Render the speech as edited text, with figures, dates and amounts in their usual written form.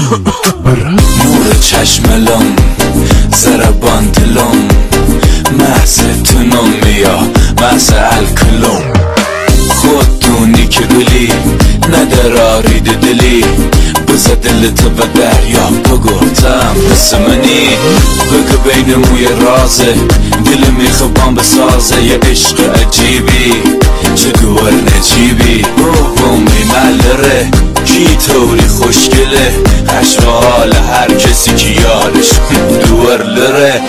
نور چشملم زربان دلم محض تنم یا محض الکلم خودتونی که گلی ندرارید دلی بزا دلتو به دریا بگفتم مثل منی بگو بین موی رازه دل میخوام بسازه یه عشق عجیبی چه دور نجیبی بومی ملره کی طوری خوشگله عشق حال هر کسی که یارش دور لره